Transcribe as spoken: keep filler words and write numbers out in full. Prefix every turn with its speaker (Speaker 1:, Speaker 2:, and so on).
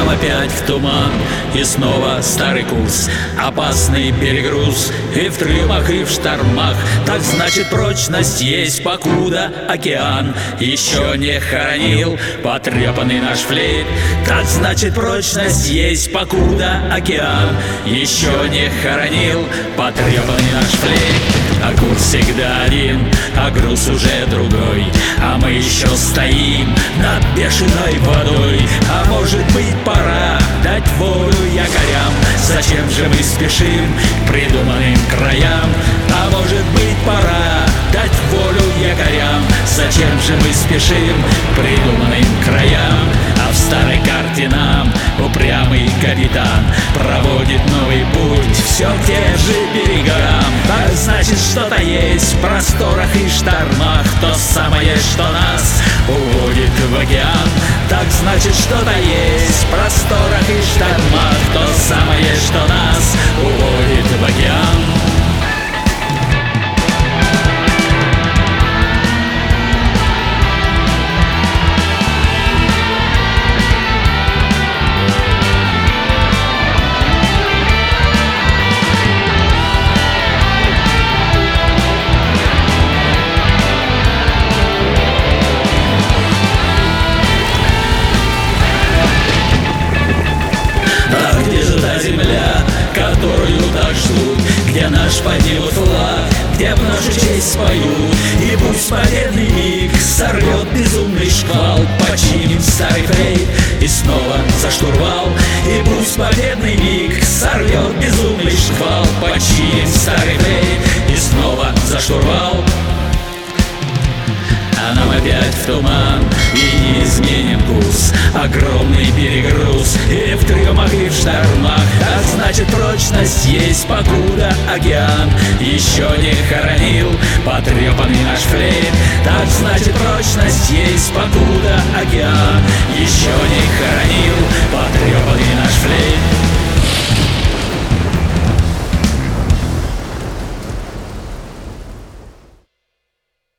Speaker 1: нам опять в туман, и снова старый курс, опасный перегруз, и в трюмах, и в штормах. Так значит, прочность есть, покуда океан еще не хоронил потрепанный наш флейт. Так значит, прочность есть, покуда океан еще не хоронил потрепанный наш флейт. А курс всегда один, а груз уже другой, а мы еще стоим над бешеной водой. А может быть, пора дать волю якорям? Зачем же мы спешим к придуманным краям? А может быть, пора дать волю якорям? Зачем же мы спешим к придуманным краям? А в старой карте нам упрямый капитан проводит новый путь все к тем же берегам. Так значит, что-то есть в просторах и штормах, то самое, что нас уводит в океан. Так значит, что-то есть в просторах и штормах, то самое, что нас уводит в океан. Земля, которую так ждут, где наш поднимут флаг, где в нашу честь споют. И пусть победный миг сорвет безумный шквал, починим старый фрейт и снова за штурвал. И пусть победный миг сорвет безумный шквал, починим старый фрейт и снова за штурвал. А нам опять в туман, и не изменим курс, огромный перегруз, и в трюмах, и в штормах. Так значит, прочность есть, покуда океан еще не хоронил потрепанный наш флейт. Так значит, прочность есть, покуда океан еще не хоронил потрепанный наш флейт.